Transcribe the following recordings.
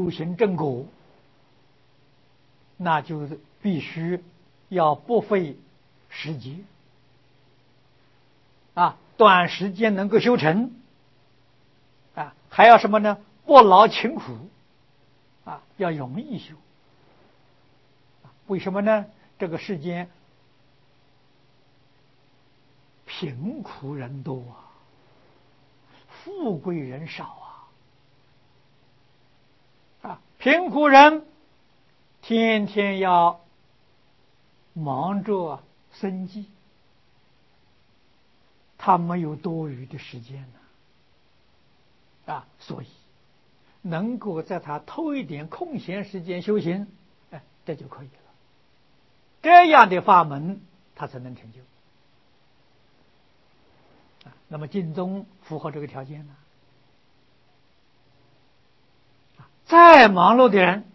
修行正果，那就是必须要不费时节短时间能够修成还要什么呢？不劳勤苦要容易修为什么呢？这个世间贫苦人多富贵人少贫苦人天天要忙着生计，他没有多余的时间所以能够在他偷一点空闲时间修行，这就可以了。这样的法门，他才能成就。那么净宗符合这个条件呢？再忙碌的人，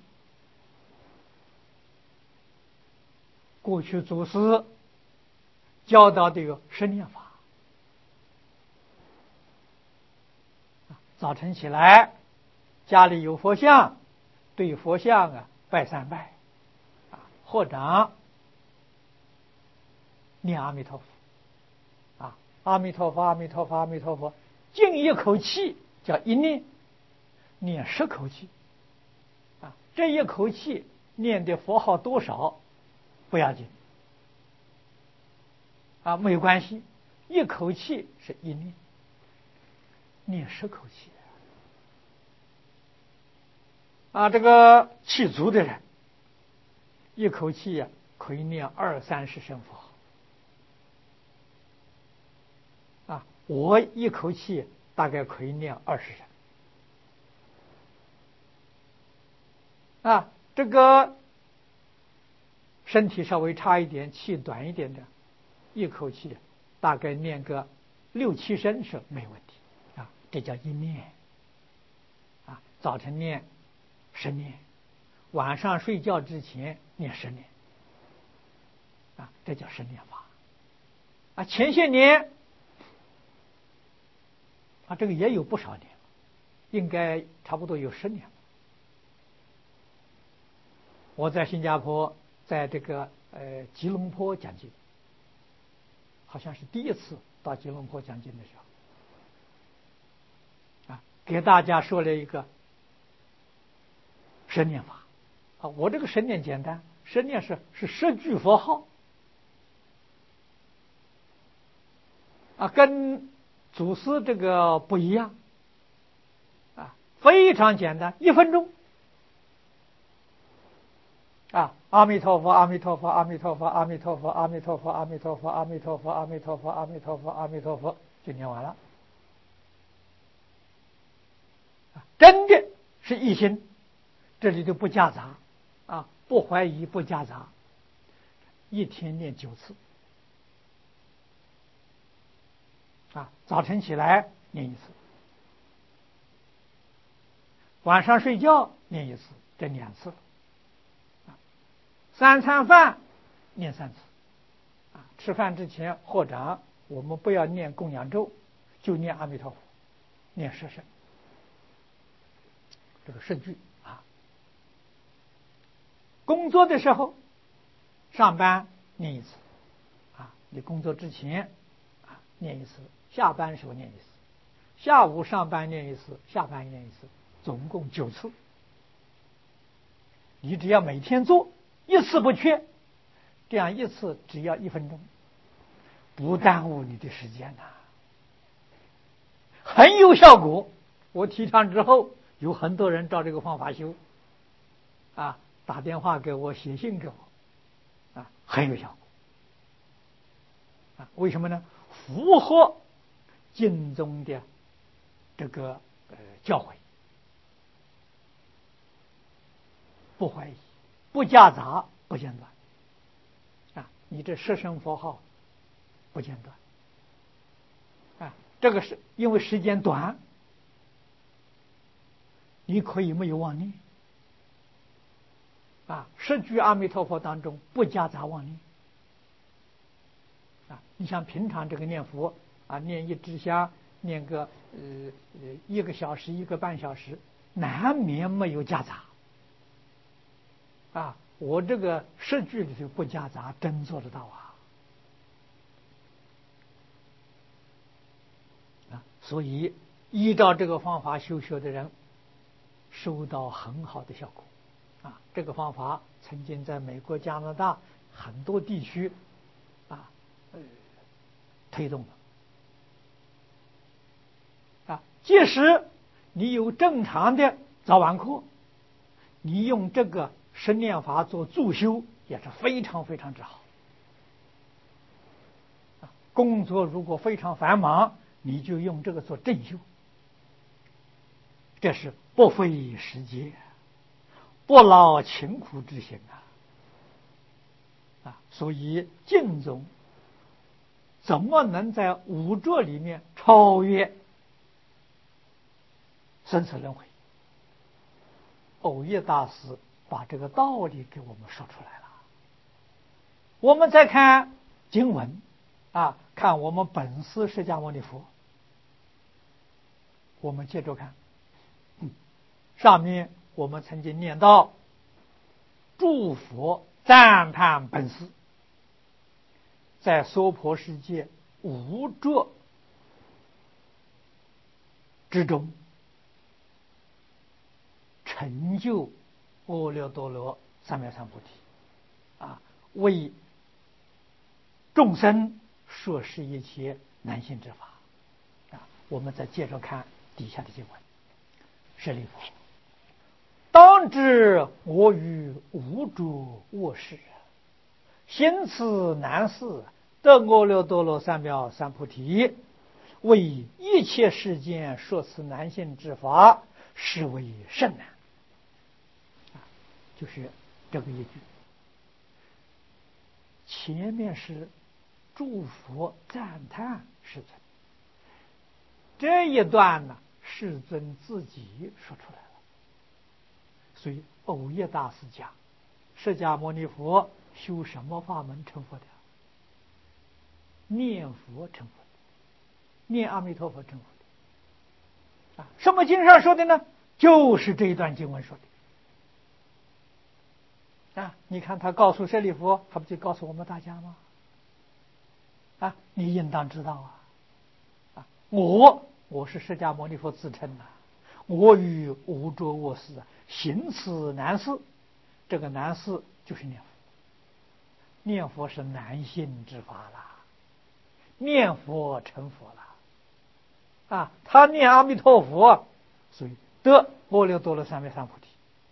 过去祖师教导的有十念法，早晨起来，家里有佛像，对佛像拜三拜，或者念阿弥陀佛，阿弥陀佛，阿弥陀佛，阿弥陀佛，静一口气叫一念，念10口气，这一口气念的佛号多少不要紧，没有关系，一口气是一念，念10口气这个气足的人，一口气可以念20-30声佛号我一口气大概可以念20声这个身体稍微差一点，气短一点的，一口气大概念个6-7声是没问题这叫一念早晨念10念，晚上睡觉之前念10念这叫10念法前些年这个也有不少年，应该差不多有10年。我在新加坡，在这个吉隆坡讲经，好像是第一次到吉隆坡讲经的时候给大家说了一个10念法我这个10念简单，10念是10句佛号跟祖师这个不一样非常简单，1分钟阿弥陀佛，阿弥陀佛，阿弥陀佛，阿弥陀佛，阿弥陀佛，阿弥陀佛，阿弥陀佛，阿弥陀佛，阿弥陀佛，阿弥陀佛，就念完了。真的是一心，这里就不夹杂不怀疑，不夹杂，一天念9次早晨起来念1次，晚上睡觉念1次，这2次3餐饭念3次吃饭之前或者我们不要念供养咒，就念阿弥陀佛，念10声，这个10句工作的时候上班念1次你工作之前念1次，下班时候念1次，下午上班念1次，下班念1次，总共9次。你只要每天做1次不缺，这样1次只要1分钟，不耽误你的时间很有效果。我提倡之后，有很多人照这个方法修打电话给我，写信给我很有效果为什么呢？符合经宗的这个教诲，不怀疑，不夹杂，不间断你这10声佛号不间断这个是因为时间短，你可以没有妄念10句阿弥陀佛当中不夹杂妄念你像平常这个念佛念1支香，念个1个小时1个半小时， 难免没有夹杂。我这个10句里头不夹杂，真做得到所以依照这个方法修学的人，收到很好的效果。这个方法曾经在美国、加拿大很多地区推动了。即使你有正常的早晚课，你用这个十念法做助修也是非常非常之好。工作如果非常繁忙，你就用这个做正修，这是不费时间，不劳勤苦之心所以净宗怎么能在五浊里面超越生死轮回？藕益大师把这个道理给我们说出来了。我们再看经文看我们本师释迦牟尼佛，我们接着看上面我们曾经念到诸佛赞叹本师在娑婆世界无浊之中成就阿耨多罗三藐三菩提为众生说是一切难信之法我们再接着看底下的经文。舍利弗，当知我于无诸恶事，行此难事，得阿耨多罗三藐三菩提，为一切世间说此难信之法，是为甚难。就是这个一句，前面是诸佛赞叹世尊，这一段呢，世尊自己说出来了。所以藕益大师讲，释迦牟尼佛修什么法门成佛的？念佛成佛的，念阿弥陀佛成佛的。什么经上说的呢？就是这一段经文说的。你看他告诉舍利弗，他不就告诉我们大家吗？你应当知道我是释迦牟尼佛自称我与无着恶事行此难事。这个难事就是念佛，念佛是难信之法了，念佛成佛了他念阿弥陀佛，所以得阿耨多罗三藐三菩提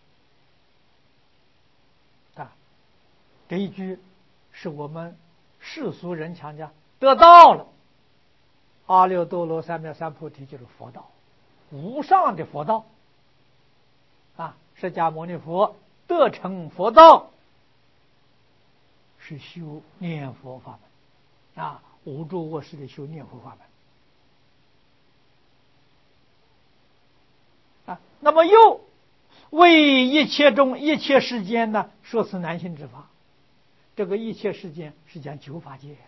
这一句是我们世俗人强调得到了阿耨多罗三藐三菩提，就是佛道，无上的佛道释迦牟尼佛得成佛道是修念佛法门无诸恶事的修念佛法门那么又为一切世间呢说此难信之法。这个一切世间是讲九法界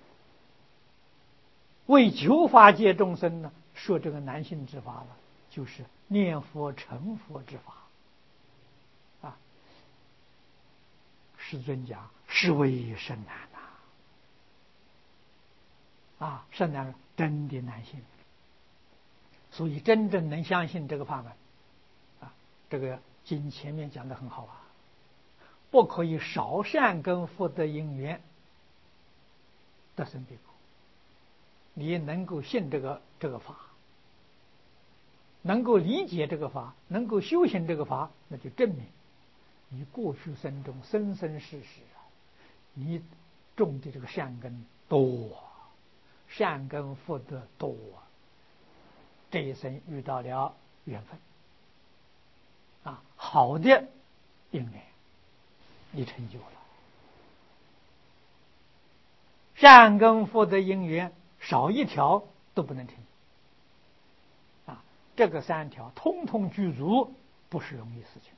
为九法界众生呢说这个难信之法了，就是念佛成佛之法世尊讲是为甚难甚难，真的难信。所以真正能相信这个法门这个经前面讲的很好不可以少善根福德因缘得生彼国。你能够信这个法，能够理解这个法，能够修行这个法，那就证明你过去生中生生世世你种的这个善根多，善根福德多，这一生遇到了缘分好的因缘，你成就了。善根福德因缘少一条都不能成就这个3条通通具足，不是容易事情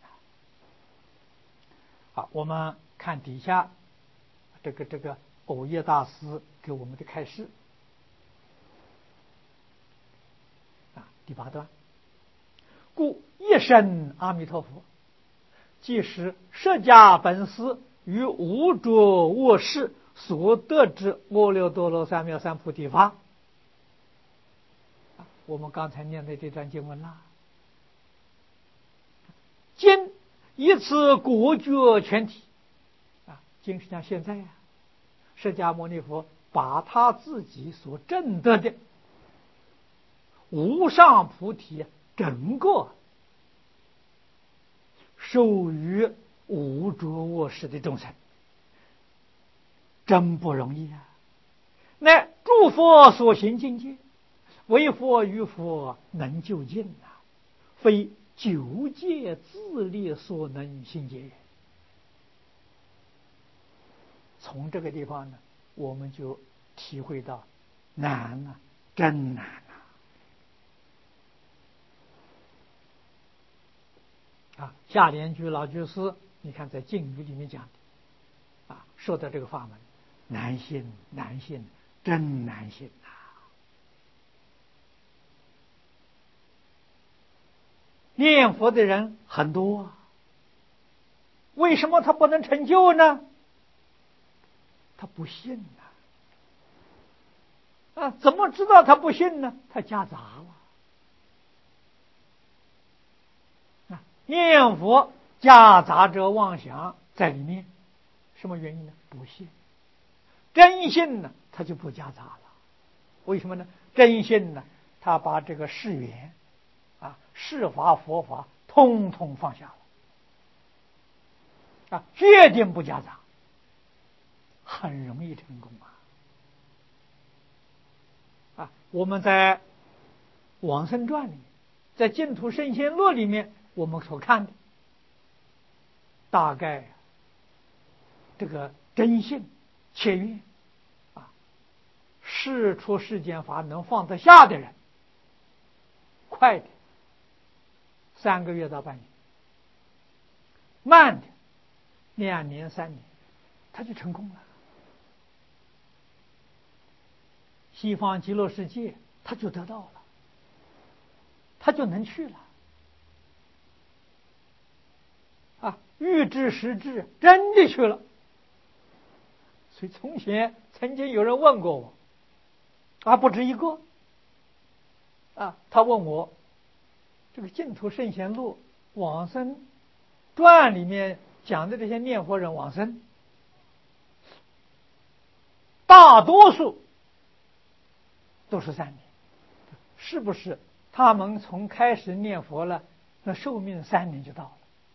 好，我们看底下这个藕益大师给我们的开示第8段， 故一生阿弥陀佛，即是释迦本师于无着卧室所得之阿耨多罗三藐三菩提法。我们刚才念的这段经文啦，今以此果觉全体今是讲现在释迦牟尼佛把他自己所证得的无上菩提整个授予无着卧室的众生，真不容易乃诸佛所行境界，为佛与佛能究竟非九界自力所能行解。从这个地方呢，我们就体会到难真难夏莲居老居士，你看在敬语里面讲的说的这个法门，难信难信，真难信念佛的人很多为什么他不能成就呢？他不信怎么知道他不信呢？他夹杂了念佛夹杂着妄想在里面，什么原因呢？不信。真信呢，他就不夹杂了。为什么呢？真信呢，他把这个世缘世法佛法通通放下了决定不夹杂，很容易成功我们在往生传里面，在净土圣贤录里面，我们所看的大概这个真信切愿事出世间法能放得下的人，快的3个月到半年，慢的2年3年，他就成功了。西方极乐世界他就得到了，他就能去了欲知时至，真的去了。所以从前曾经有人问过我不止一个他问我这个净土圣贤录往生传里面讲的这些念佛人往生，大多数都是3年，是不是他们从开始念佛了，那寿命3年就到了？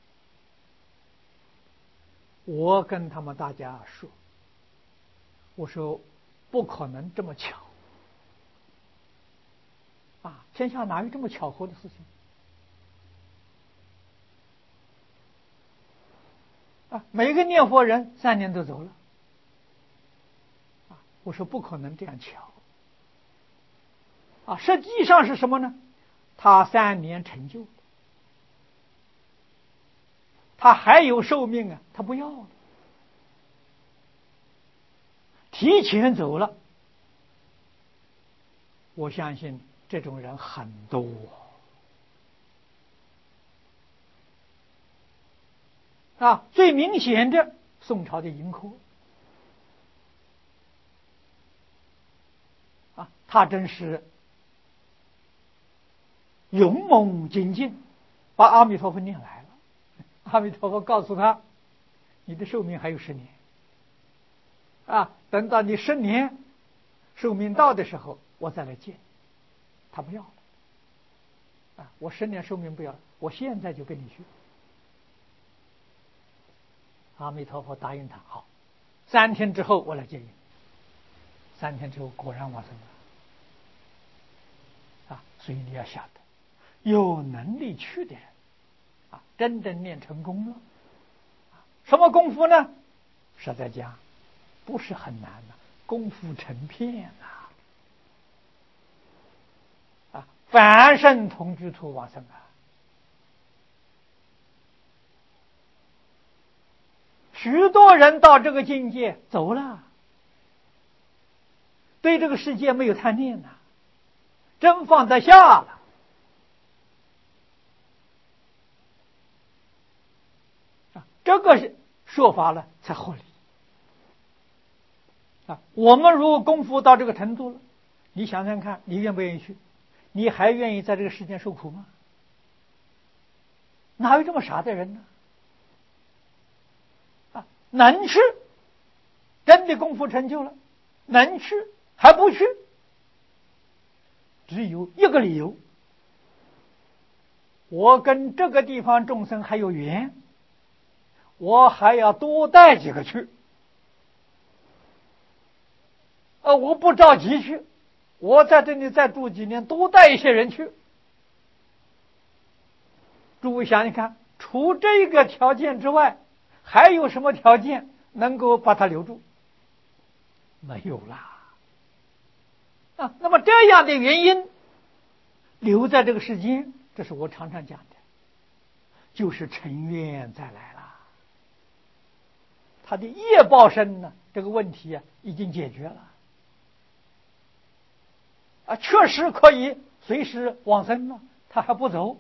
我跟他们大家说，我说不可能这么巧天下哪有这么巧合的事情每个念佛人3年都走了我说不可能这样巧实际上是什么呢？他3年成就，他还有寿命他不要了，提前走了。我相信这种人很多最明显的宋朝的盈科他真是勇猛精进，把阿弥陀佛念来了。阿弥陀佛告诉他，你的寿命还有10年等到你10年寿命到的时候，我再来见。他不要了我10年寿命不要了，我现在就跟你去。阿弥陀佛答应他，好，3天之后我来见你。3天之后果然往生了所以你要晓得，有能力去的人真正念成功了什么功夫呢？实在讲不是很难功夫成片凡圣同居土往生许多人到这个境界走了，对这个世界没有贪念真放得下了这个说法呢才合理啊。我们如果功夫到这个程度了，你想想看，你愿不愿意去？你还愿意在这个世间受苦吗？哪有这么傻的人呢？啊，能去，真的功夫成就了，能去还不去，只有一个理由：我跟这个地方众生还有缘，我还要多带几个去。我不着急去，我在这里再住几年，多带一些人去。诸位想想看，除这个条件之外，还有什么条件能够把他留住？没有啦。啊，那么这样的原因留在这个世间，这是我常常讲的，就是尘缘再来了。他的业报身呢，这个问题已经解决了。确实可以随时往生了，他还不走，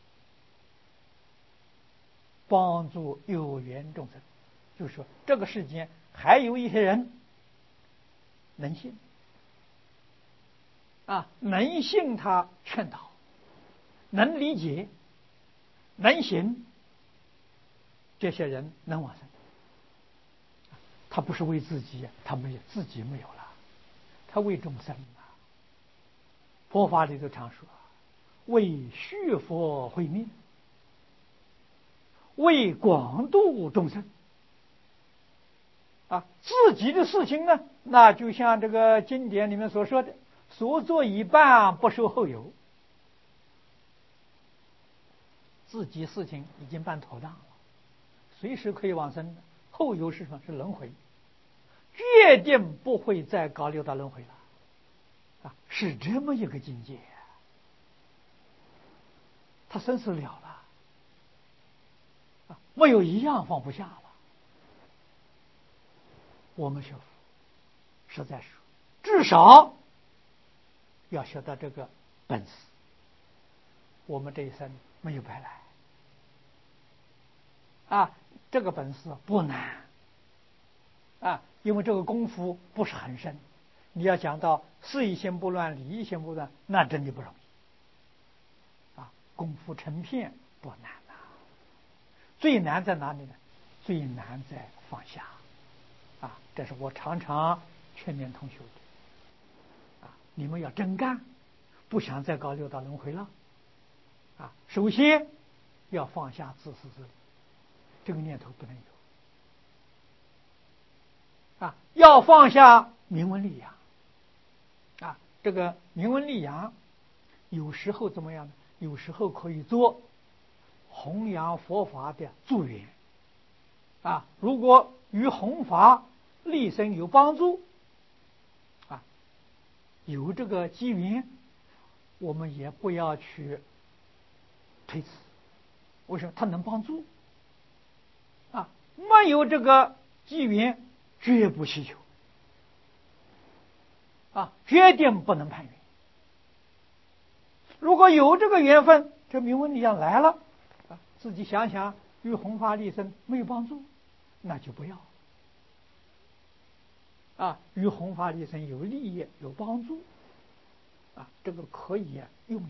帮助有缘众生。就是说，这个世间还有一些人能信能信他劝导，能理解，能行，这些人能往生。他不是为自己，他没有自己没有了，他为众生啊。佛法里头常说，为续佛慧命，为广度众生自己的事情呢，那就像这个经典里面所说的，所做一半不受后有。自己事情已经办妥当了，随时可以往生的，后有是什么？是轮回，决定不会再搞六道轮回了是这么一个境界他生死了了没有一样放不下了。我们学佛实在说，至少要学到这个本事，我们这一生没有白来这个本事不难因为这个功夫不是很深。你要讲到事一心不乱，理一心不乱，那真的不容易功夫成片不难最难在哪里呢？最难在放下这是我常常劝勉同学的你们要真干，不想再搞六道轮回了首先要放下自私自利，这个念头不能有要放下名闻利养这个名闻利养有时候怎么样呢？有时候可以做弘扬佛法的助缘如果与弘法利生有帮助有这个机缘，我们也不要去推辞。为什么？它能帮助没有这个机缘，绝不希求决定不能攀缘。如果有这个缘分，这名闻利养来了自己想想与弘法利生没有帮助，那就不要与弘法利生有利益有帮助这个可以用，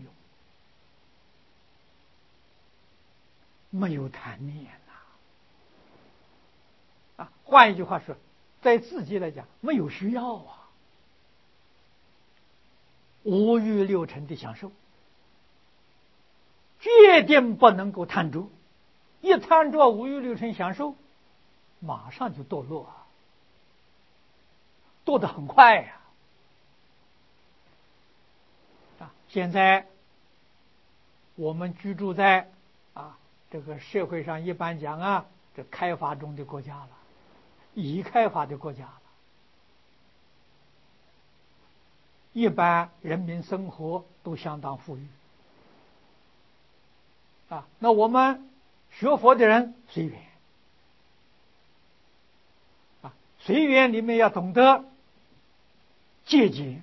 没有贪念换一句话说，在自己来讲没有需要五欲六尘的享受，决定不能够贪着。一贪着五欲六尘享受，马上就堕落堕得很快现在我们居住在这个社会上，一般讲这开发中的国家了，已开发的国家了，一般人民生活都相当富裕那我们学佛的人随缘随缘里面要懂得节俭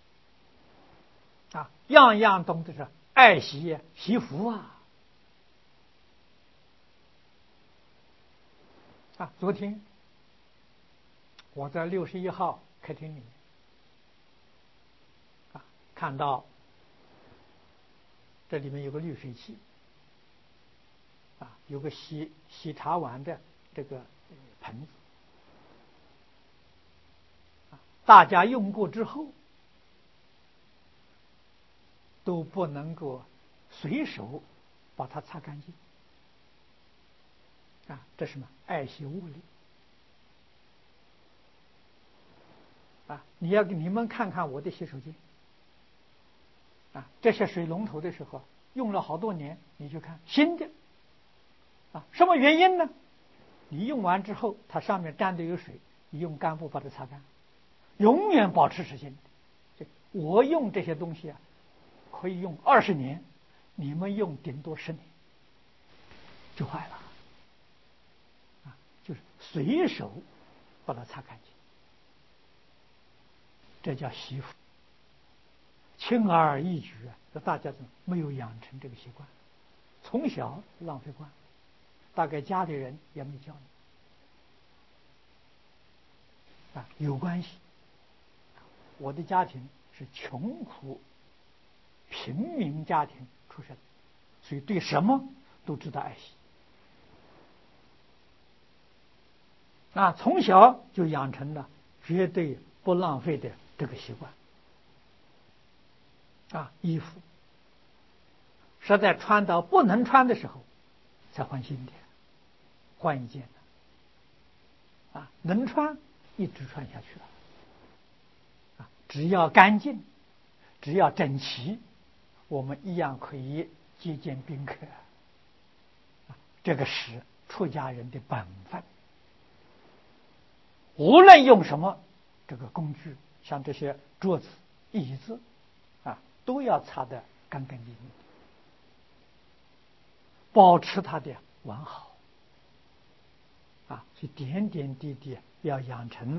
样样懂得是爱惜惜福昨天我在61号客厅里面看到这里面有个滤水器有个洗茶碗的这个盆子大家用过之后都不能够随手把它擦干净这是什么？爱惜物力你们看看我的洗手间这些水龙头的时候用了好多年，你去看新的什么原因呢？你用完之后它上面沾的有水，你用干布把它擦干，永远保持是新的。我用这些东西可以用20年，你们用顶多10年就坏了就是随手把它擦干净，这叫惜福，轻而易举这大家没有养成这个习惯，从小浪费惯，大概家里人也没教你有关系。我的家庭是穷苦平民家庭出身，所以对什么都知道爱惜从小就养成了绝对不浪费的这个习惯衣服实在穿到不能穿的时候才换新的，换一件能穿一直穿下去了只要干净，只要整齐，我们一样可以接见宾客这个是出家人的本分。无论用什么这个工具，像这些桌子椅子都要擦得干干净净，保持它的完好所以点点滴滴要养成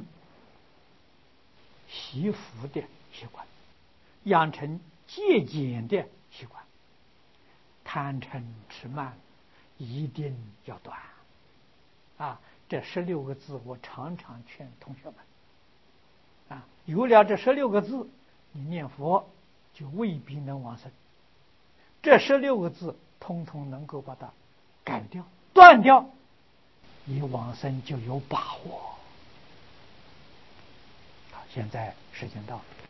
惜福的习惯，养成节俭的习惯，贪嗔痴慢一定要断这16个字我常常劝同学们有了这16个字，你念佛就未必能往生，这16个字通通能够把它改掉断掉，你往生就有把握。现在时间到了。